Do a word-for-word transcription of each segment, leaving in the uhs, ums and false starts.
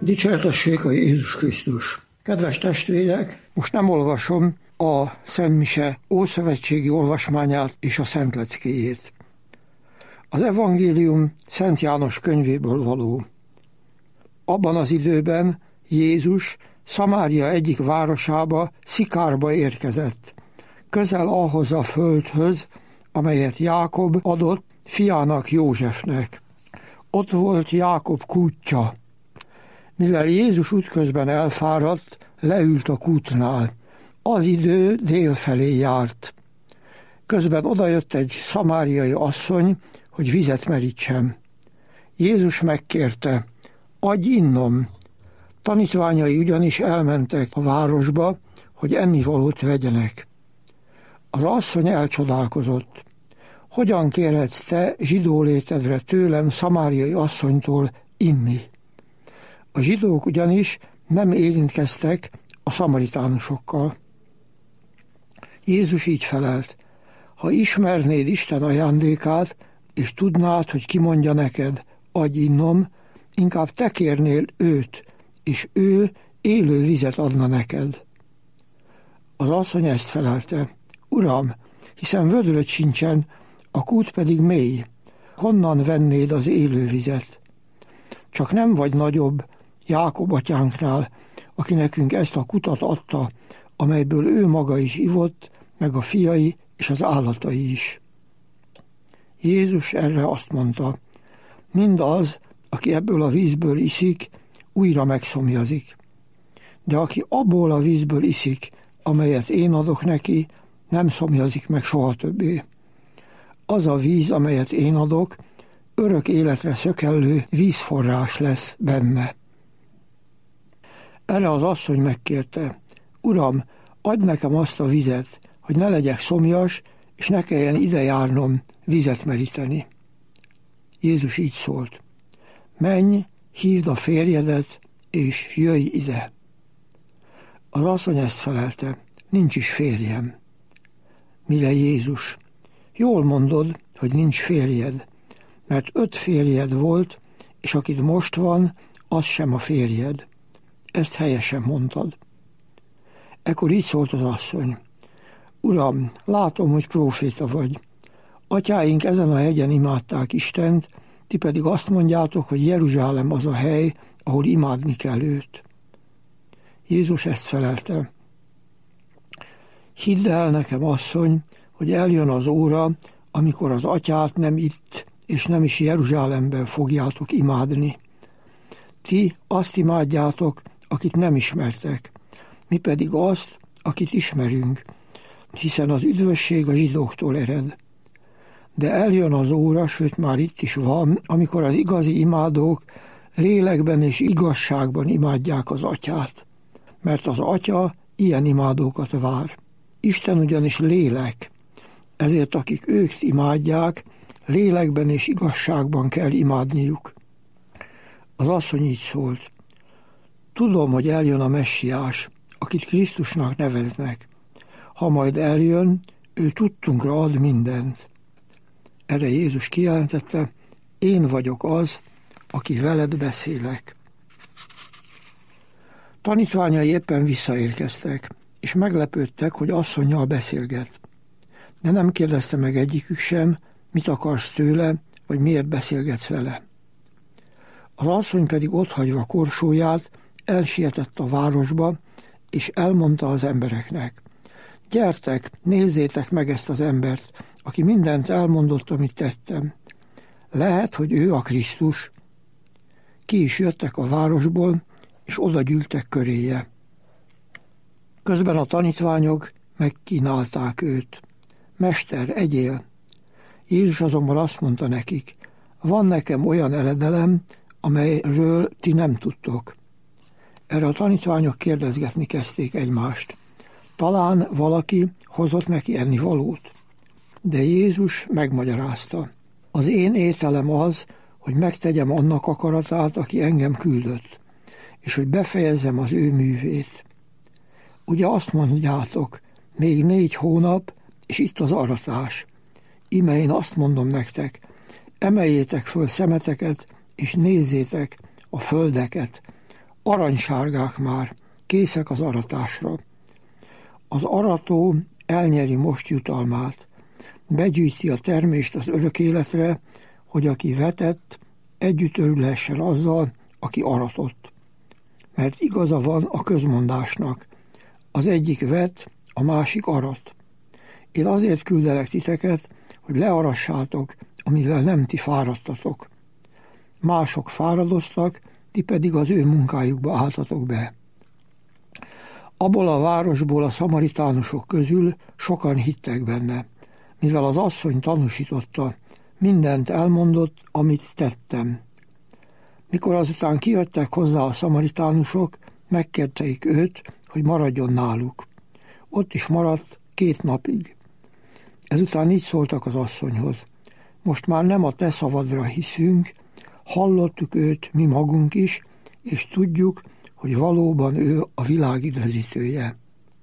Dicsértessék a Jézus Krisztus! Kedves testvérek, most nem olvasom a Szent Mise ószövetségi olvasmányát és a Szent Leckéjét. Az evangélium Szent János könyvéből való. Abban az időben Jézus Szamária egyik városába, Szikárba érkezett, közel ahhoz a földhöz, amelyet Jákob adott fiának Józsefnek. Ott volt Jákob kútja. Mivel Jézus útközben elfáradt, leült a kútnál. Az idő délfelé járt. Közben odajött egy szamáriai asszony, hogy vizet merítsem. Jézus megkérte, adj innom. Tanítványai ugyanis elmentek a városba, hogy ennivalót vegyenek. Az asszony elcsodálkozott. Hogyan kérhetsz te zsidó létedre tőlem, szamáriai asszonytól inni? A zsidók ugyanis nem érintkeztek a szamaritánusokkal. Jézus így felelt, ha ismernéd Isten ajándékát, és tudnád, hogy ki mondja neked, adj innom, inkább te kérnél őt, és ő élő vizet adna neked. Az asszony ezt felelte, Uram, hiszen vödröd sincsen, a kút pedig mély, honnan vennéd az élő vizet? Csak nem vagy nagyobb Jákob atyánknál, aki nekünk ezt a kutat adta, amelyből ő maga is ivott, meg a fiai és az állatai is. Jézus erre azt mondta, mindaz, aki ebből a vízből iszik, újra megszomjazik. De aki abból a vízből iszik, amelyet én adok neki, nem szomjazik meg soha többé. Az a víz, amelyet én adok, örök életre szökellő vízforrás lesz benne. Erre az asszony megkérte, Uram, adj nekem azt a vizet, hogy ne legyek szomjas, és ne kelljen ide járnom vizet meríteni. Jézus így szólt, menj, hívd a férjedet, és jöjj ide. Az asszony ezt felelte, nincs is férjem. Mire Jézus, jól mondod, hogy nincs férjed, mert öt férjed volt, és akit most van, az sem a férjed. Ezt helyesen mondtad. Ekkor így szólt az asszony, Uram, látom, hogy próféta vagy. Atyáink ezen a hegyen imádták Istent, ti pedig azt mondjátok, hogy Jeruzsálem az a hely, ahol imádni kell őt. Jézus ezt felelte. Hidd el nekem, asszony, hogy eljön az óra, amikor az atyát nem itt, és nem is Jeruzsálemben fogjátok imádni. Ti azt imádjátok, akit nem ismertek, mi pedig azt, akit ismerünk, hiszen az üdvösség a zsidóktól ered. De eljön az óra, sőt már itt is van, amikor az igazi imádók lélekben és igazságban imádják az atyát, mert az atya ilyen imádókat vár. Isten ugyanis lélek, ezért akik őt imádják, lélekben és igazságban kell imádniuk. Az asszony így szólt, tudom, hogy eljön a Messiás, akit Krisztusnak neveznek. Ha majd eljön, ő tudtunkra ad mindent. Erre Jézus kijelentette, én vagyok az, aki veled beszélek. Tanítványai éppen visszaérkeztek, és meglepődtek, hogy asszonnyal beszélget. De nem kérdezte meg egyikük sem, mit akarsz tőle, vagy miért beszélgetsz vele. Az asszony pedig otthagyva korsóját elsietett a városba, és elmondta az embereknek. Gyertek, nézzétek meg ezt az embert, aki mindent elmondott, amit tettem. Lehet, hogy ő a Krisztus. Ki is jöttek a városból, és oda gyűltek köréje. Közben a tanítványok megkínálták őt. Mester, egyél! Jézus azonban azt mondta nekik, van nekem olyan eredelem, amelyről ti nem tudtok. Erre a tanítványok kérdezgetni kezdték egymást. Talán valaki hozott neki ennivalót. De Jézus megmagyarázta. Az én ételem az, hogy megtegyem annak akaratát, aki engem küldött, és hogy befejezzem az ő művét. Ugye azt mondjátok, még négy hónap, és itt az aratás. Íme én azt mondom nektek, emeljétek föl szemeteket, és nézzétek a földeket. aranysárgák már, készek az aratásra. Az arató elnyeri most jutalmát, begyűjti a termést az örök életre, hogy aki vetett, együtt örülhessen azzal, aki aratott. Mert igaza van a közmondásnak, az egyik vet, a másik arat. Én azért küldelek titeket, hogy learassátok, amivel nem ti fáradtatok. Mások fáradoztak, ti pedig az ő munkájukba álltatok be. Abból a városból a szamaritánusok közül sokan hittek benne, mivel az asszony tanúsította, mindent elmondott, amit tettem. Mikor azután kijöttek hozzá a szamaritánusok, megkérték őt, hogy maradjon náluk. Ott is maradt két napig. Ezután így szóltak az asszonyhoz. Most már nem a te szavadra hiszünk, hallottuk őt mi magunk is, és tudjuk, hogy valóban ő a világ üdvözítője.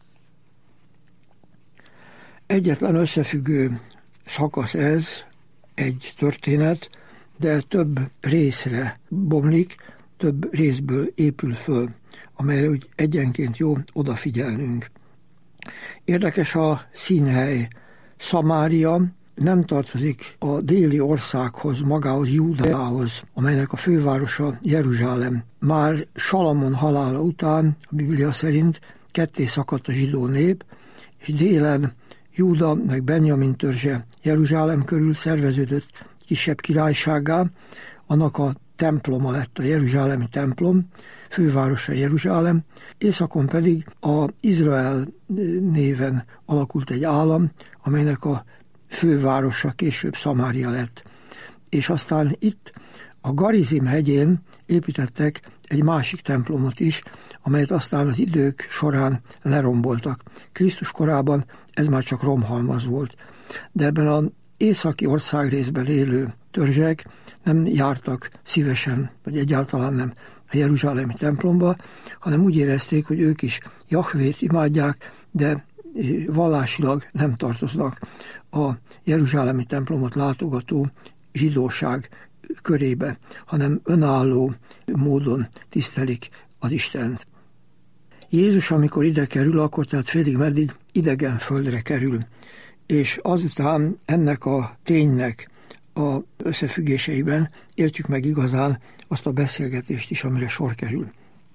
Egyetlen összefüggő szakasz ez, egy történet, de több részre bomlik, több részből épül föl, amelyre úgy egyenként jó odafigyelnünk. Érdekes a színhely. Szamária nem tartozik a déli országhoz, magához, Júdeához, amelynek a fővárosa Jeruzsálem. Már Salamon halála után, a Biblia szerint ketté szakadt a zsidó nép, és délen Júda meg Benjamin törzse Jeruzsálem körül szerveződött kisebb királysággá, annak a temploma lett a jeruzsálemi templom, fővárosa Jeruzsálem, északon pedig a Izrael néven alakult egy állam, amelynek a fővárosa később Szamária lett. És aztán itt a Garizim hegyén építettek egy másik templomot is, amelyet aztán az idők során leromboltak. Krisztus korában ez már csak romhalmaz volt. De ebben az északi országrészben élő törzsek nem jártak szívesen, vagy egyáltalán nem a jeruzsálemi templomba, hanem úgy érezték, hogy ők is Jahvét imádják, de vallásilag nem tartoznak a jeruzsálemi templomot látogató zsidóság körébe, hanem önálló módon tisztelik az Istent. Jézus, amikor ide kerül, akkor tehát félig meddig idegen földre kerül, és azután ennek a ténynek a összefüggéseiben értjük meg igazán azt a beszélgetést is, amire sor kerül.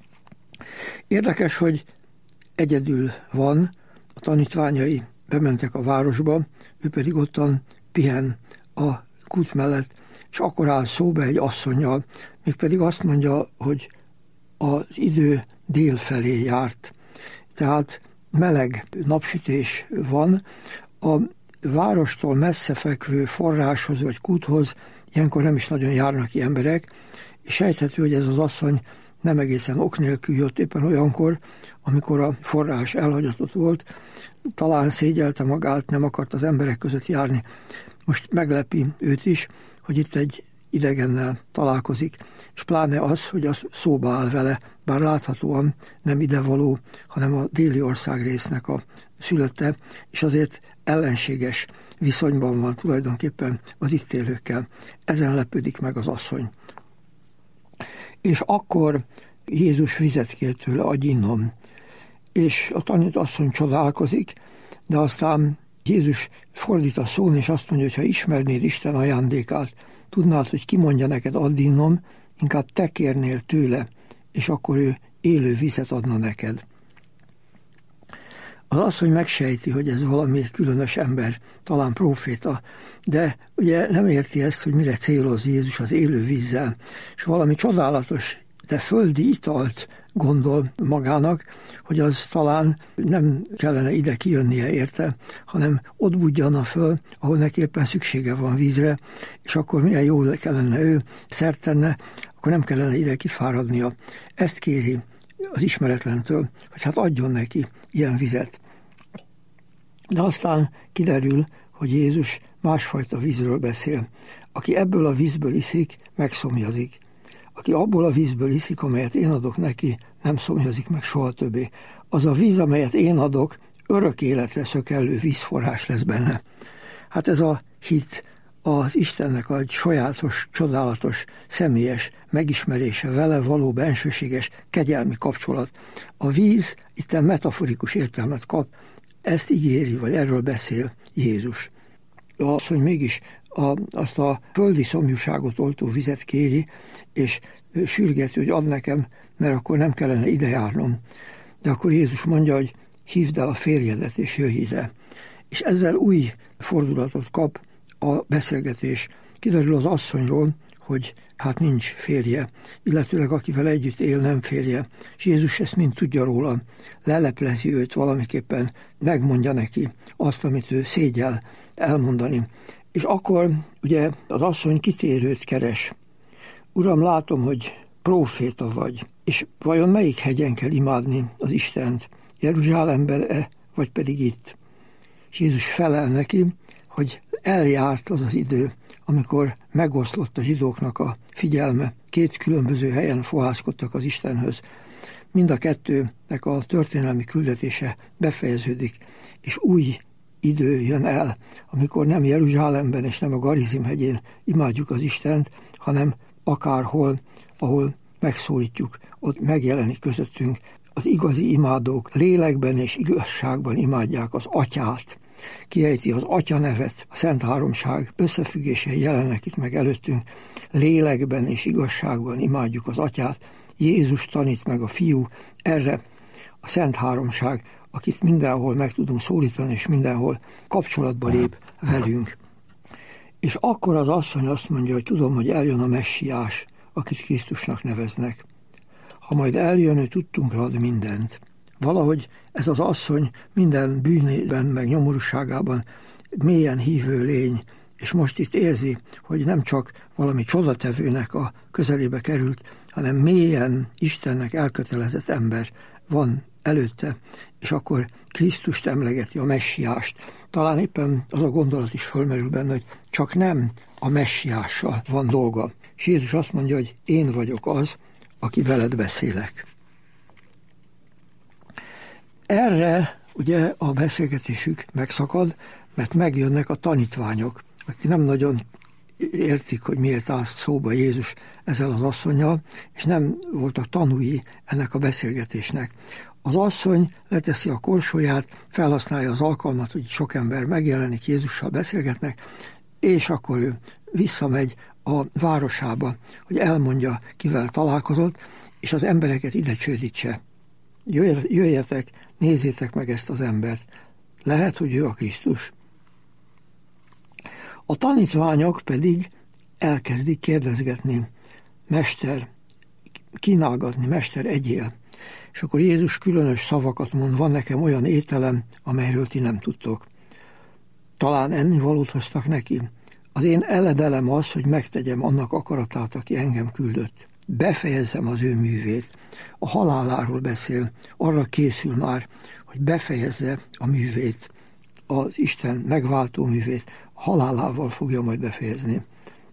Érdekes, hogy egyedül van, a tanítványai bementek a városba, ő pedig ottan pihen a kút mellett, és akkor áll szóba egy asszonnyal, mégpedig azt mondja, hogy az idő dél felé járt. Tehát meleg napsütés van, a várostól messze fekvő forráshoz vagy kúthoz ilyenkor nem is nagyon járnak ki emberek, és sejthető, hogy ez az asszony nem egészen ok nélkül jött éppen olyankor, amikor a forrás elhagyatott volt, talán szégyelte magát, nem akart az emberek között járni. Most meglepi őt is, hogy itt egy idegennel találkozik, és pláne az, hogy az szóba áll vele, bár láthatóan nem idevaló, hanem a déli országrésznek a szülötte, és azért ellenséges viszonyban van tulajdonképpen az itt élőkkel. Ezen lepődik meg az asszony. És akkor Jézus vizet kér tőle, adj innom. És a tanítasszony csodálkozik, de aztán Jézus fordít a szón, és azt mondja, hogy ha ismernéd Isten ajándékát, tudnád, hogy ki mondja neked, add innom, inkább te kérnél tőle, és akkor ő élő vizet adna neked. Az asszony megsejti, hogy ez valami különös ember, talán próféta, de ugye nem érti ezt, hogy mire céloz Jézus az élő vízzel, és valami csodálatos, de földi italt gondol magának, hogy az talán nem kellene ide kijönnie érte, hanem ott budjanna föl, ahol neki éppen szüksége van vízre, és akkor milyen jól kellene ő szert tenne, akkor nem kellene ide kifáradnia. Ezt kéri az ismeretlentől, hogy hát adjon neki ilyen vizet. De aztán kiderül, hogy Jézus másfajta vízről beszél. Aki ebből a vízből iszik, megszomjazik. Aki abból a vízből iszik, amelyet én adok neki, nem szomjazik meg soha többé. Az a víz, amelyet én adok, örök életre szökellő vízforrás lesz benne. Hát ez a hit, az Istennek a sajátos, csodálatos, személyes megismerése, vele való bensőséges, kegyelmi kapcsolat. A víz itten metaforikus értelmet kap, ezt ígéri, vagy erről beszél Jézus. Az, hogy mégis a, azt a földi szomjúságot oltó vizet kéri, és sürgeti, hogy ad nekem, mert akkor nem kellene ide járnom. De akkor Jézus mondja, hogy hívd el a férjedet, és jöjj ide. És ezzel új fordulatot kap a beszélgetés. Kiderül az asszonyról, hogy hát nincs férje, illetőleg akivel együtt él, nem férje. És Jézus ezt mind tudja róla, leleplezi őt valamiképpen, megmondja neki azt, amit ő szégyel elmondani. És akkor ugye az asszony kitérőt keres. Uram, látom, hogy próféta vagy, és vajon melyik hegyen kell imádni az Istent? Jeruzsálemben-e, vagy pedig itt? És Jézus felel neki, hogy eljárt az az idő, amikor megoszlott a zsidóknak a figyelme. Két különböző helyen fohászkodtak az Istenhöz. Mind a kettőnek a történelmi küldetése befejeződik, és új idő jön el, amikor nem Jeruzsálemben és nem a Garizim hegyén imádjuk az Istent, hanem akárhol, ahol megszólítjuk, ott megjelenik közöttünk. Az igazi imádók lélekben és igazságban imádják az Atyát. Kiejti az Atya nevet, a Szent Háromság összefüggései jelennek itt meg előttünk. Lélekben és igazságban imádjuk az Atyát. Jézus tanít meg a Fiú erre, a Szent Háromság, akit mindenhol meg tudunk szólítani, és mindenhol kapcsolatba lép velünk. És akkor az asszony azt mondja, hogy tudom, hogy eljön a Messiás, akit Krisztusnak neveznek. Ha majd eljön, ő tudtunkra ad mindent. Valahogy ez az asszony minden bűnében, meg nyomorúságában mélyen hívő lény, és most itt érzi, hogy nem csak valami csodatevőnek a közelébe került, hanem mélyen Istennek elkötelezett ember van előtte, és akkor Krisztust emlegeti, a Messiást. Talán éppen az a gondolat is fölmerül benne, hogy csak nem a Messiással van dolga. És Jézus azt mondja, hogy én vagyok az, aki veled beszélek. Erre ugye a beszélgetésük megszakad, mert megjönnek a tanítványok, akik nem nagyon értik, hogy miért állt szóba Jézus ezzel az asszonnyal, és nem voltak tanúi ennek a beszélgetésnek. Az asszony leteszi a korsóját, felhasználja az alkalmat, hogy sok ember megjelenik, Jézussal beszélgetnek, és akkor ő visszamegy a városába, hogy elmondja, kivel találkozott, és az embereket ide csődítse. Jöjjetek, nézzétek meg ezt az embert. Lehet, hogy ő a Krisztus. A tanítványok pedig elkezdik kérdezgetni, Mester, kínálgatni, Mester, egyél. És akkor Jézus különös szavakat mond, van nekem olyan ételem, amelyről ti nem tudtok. Talán ennivalót hoztak neki. Az én eledelem az, hogy megtegyem annak akaratát, aki engem küldött. Befejezzem az ő művét. A haláláról beszél, arra készül már, hogy befejezze a művét, az Isten megváltó művét, a halálával fogja majd befejezni.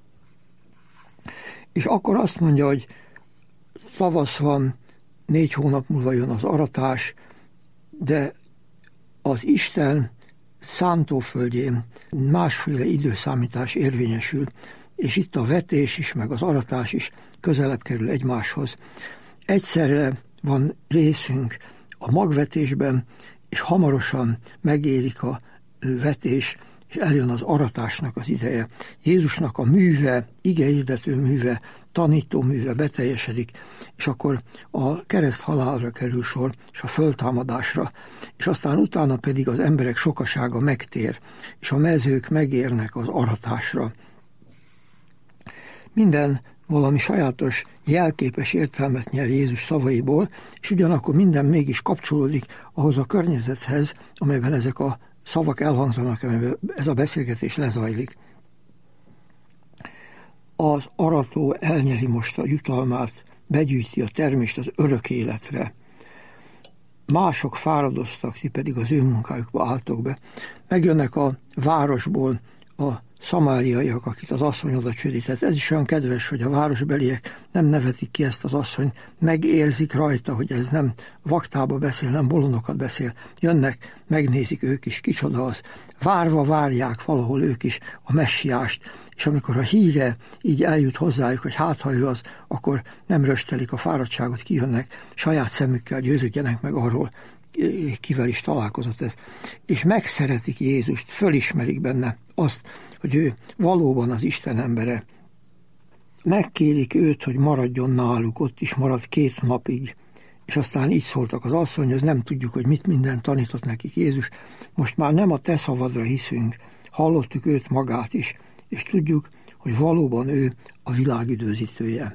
És akkor azt mondja, hogy tavasz van, négy hónap múlva jön az aratás, de az Isten szántóföldjén másféle időszámítás érvényesül, és itt a vetés is, meg az aratás is közelebb kerül egymáshoz. Egyszerre van részünk a magvetésben, és hamarosan megérik a vetés, és eljön az aratásnak az ideje. Jézusnak a műve, igehirdető műve, tanító műve beteljesedik, és akkor a kereszt halálra kerül sor, és a föltámadásra, és aztán utána pedig az emberek sokasága megtér, és a mezők megérnek az aratásra. Minden valami sajátos, jelképes értelmet nyer Jézus szavaiból, és ugyanakkor minden mégis kapcsolódik ahhoz a környezethez, amelyben ezek a szavak elhangzanak, amelyben ez a beszélgetés lezajlik. Az arató elnyeri most a jutalmát, begyűjti a termést az örök életre. Mások fáradoztak, ti pedig az ő munkájukba álltok be. Megjönnek a városból a szamáriaiak, akit az asszony oda csődített. Ez is olyan kedves, hogy a városbeliek nem nevetik ki ezt az asszony, megérzik rajta, hogy ez nem vaktába beszél, nem bolondokat beszél. Jönnek, megnézik ők is, kicsoda az. Várva várják valahol ők is a messiást, és amikor a híre így eljut hozzájuk, hogy hát ha ő az, akkor nem röstelik a fáradtságot, kijönnek, saját szemükkel győződjenek meg arról, kivel is találkozott ez. És megszeretik Jézust, fölismerik benne azt, hogy ő valóban az Isten embere. Megkérik őt, hogy maradjon náluk, ott is marad két napig. És aztán így szóltak az asszonyhoz, nem tudjuk, hogy mit minden tanított nekik Jézus. Most már nem a te szavadra hiszünk, hallottuk őt magát is, és tudjuk, hogy valóban ő a világ üdvözítője.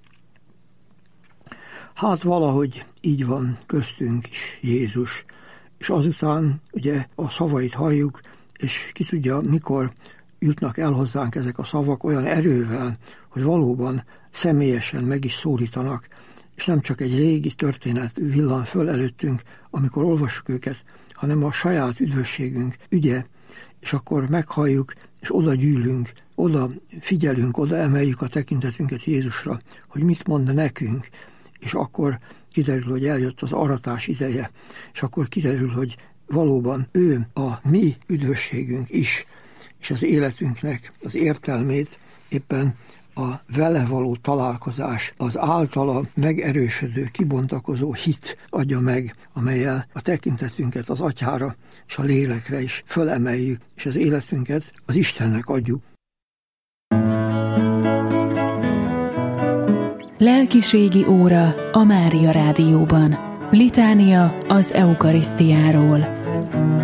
Hát valahogy így van köztünk is Jézus, és azután ugye a szavait halljuk, és ki tudja, mikor jutnak el hozzánk ezek a szavak olyan erővel, hogy valóban személyesen meg is szólítanak, és nem csak egy régi történet villan föl előttünk, amikor olvassuk őket, hanem a saját üdvösségünk ügye, és akkor meghalljuk, és oda gyűlünk, oda figyelünk, oda emeljük a tekintetünket Jézusra, hogy mit mond nekünk, és akkor kiderül, hogy eljött az aratás ideje, és akkor kiderül, hogy valóban ő a mi üdvösségünk is, és az életünknek az értelmét éppen a vele való találkozás, az általa megerősödő, kibontakozó hit adja meg, amellyel a tekintetünket az Atyára és a lélekre is fölemeljük, és az életünket az Istennek adjuk. Lelkiségi óra a Mária Rádióban. Litánia az eukarisztiáról.